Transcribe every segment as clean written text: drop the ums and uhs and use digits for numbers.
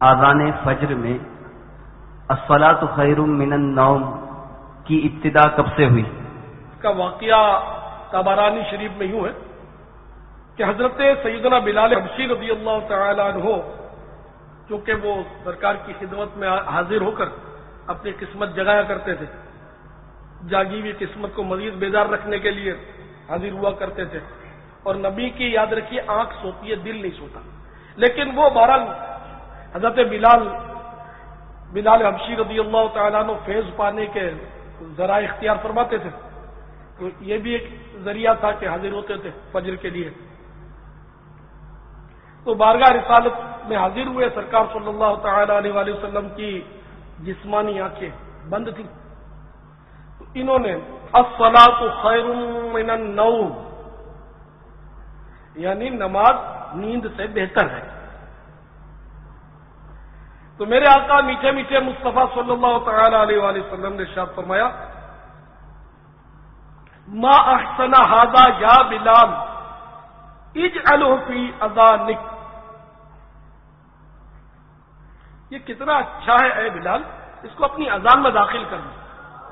آذان فجر میں الصلاۃ خیر من النوم کی ابتدا کب سے ہوئی؟ اس کا واقعہ طبرانی شریف میں یوں ہے کہ حضرت سیدنا بلال حبشی رضی اللہ تعالی عنہ چونکہ وہ سرکار کی خدمت میں حاضر ہو کر اپنی قسمت جگایا کرتے تھے، جاگی ہوئی قسمت کو مزید بیدار رکھنے کے لیے حاضر ہوا کرتے تھے، اور نبی کی یاد رکھیے آنکھ سوتی ہے دل نہیں سوتا، لیکن وہ بہرحال حضرت بلال حبشی رضی اللہ تعالیٰ عنہ فیض پانے کے ذرائع اختیار فرماتے تھے، تو یہ بھی ایک ذریعہ تھا کہ حاضر ہوتے تھے فجر کے لیے۔ تو بارگاہ رسالت میں حاضر ہوئے، سرکار صلی اللہ تعالی علیہ وآلہ وسلم کی جسمانی آنکھیں بند تھیں، تو انہوں نے الصلاۃ خیر من النوم یعنی نماز نیند سے بہتر ہے۔ تو میرے آقا میٹھے میٹھے مصطفیٰ صلی اللہ تعالی علیہ وآلہ وسلم نے ارشاد فرمایا ما احسن ھذا یا بلال اجعلہ فی اذانک، یہ کتنا اچھا ہے اے بلال، اس کو اپنی اذان میں داخل کر دیں۔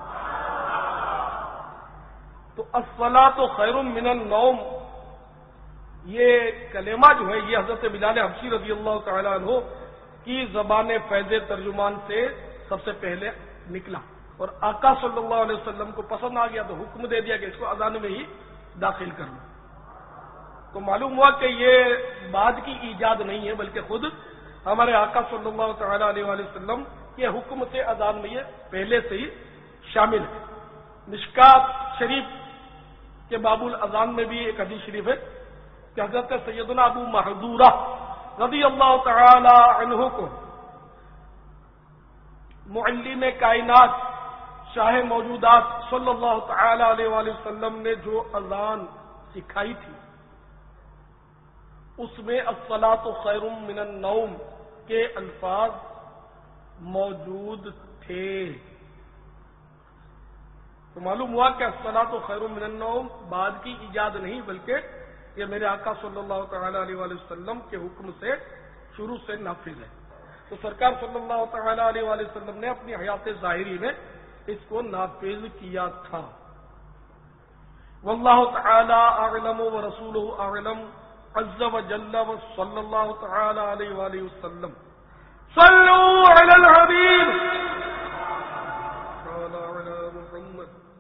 تو الصلاۃ خیر من النوم یہ کلمہ جو ہے یہ حضرت بلال حبشی رضی اللہ تعالی عنہ کی زبان فیض ترجمان سے سب سے پہلے نکلا، اور آقا صلی اللہ علیہ وسلم کو پسند آ گیا تو حکم دے دیا کہ اس کو اذان میں ہی داخل کر لو۔ تو معلوم ہوا کہ یہ بعد کی ایجاد نہیں ہے، بلکہ خود ہمارے آقا صلی اللہ تعالی علیہ وآلہ وسلم کے حکم سے اذان میں یہ پہلے سے ہی شامل ہے۔ مشکات شریف کے باب الاذان میں بھی ایک حدیث شریف ہے کہ حضرت سیدنا ابو محذورہ رضی اللہ تعالی عنہ کو معلم کائنات شاہ موجودات صلی اللہ تعالی علیہ وآلہ وسلم نے جو اذان سکھائی تھی اس میں الصلاۃ خیر من النوم کے الفاظ موجود تھے۔ تو معلوم ہوا کہ الصلاۃ خیر من النوم بعد کی ایجاد نہیں، بلکہ یہ میرے آقا صلی اللہ تعالی علیہ وآلہ وسلم کے حکم سے شروع سے نافذ ہے۔ تو سرکار صلی اللہ تعالی علیہ وآلہ وسلم نے اپنی حیات ظاہری میں اس کو نافذ کیا تھا۔ واللہ تعالی اعلم ورسولہ اعلم عز وجل وصلی اللہ تعالی علیہ وآلہ وسلم۔ صلوا علی الحبیب صلی اللہ علی محمد۔